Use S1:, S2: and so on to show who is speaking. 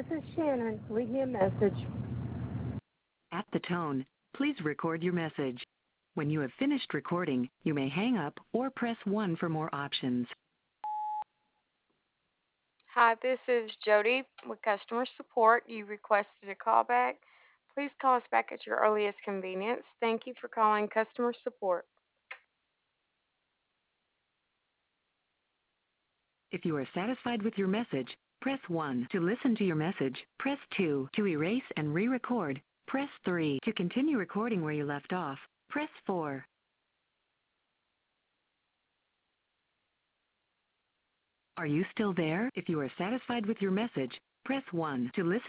S1: this is Shannon. Leave me a message.
S2: At the tone, please record your message. When you have finished recording, you may hang up or press 1 for more options.
S3: Hi, this is Jody with customer support. You requested a callback. Please call us back at your earliest convenience. Thank you for calling customer support.
S2: If you are satisfied with your message, press 1. To listen to your message, press 2. To erase and re-record, press 3. To continue recording where you left off, press 4. Are you still there? If you are satisfied with your message, press 1. To listen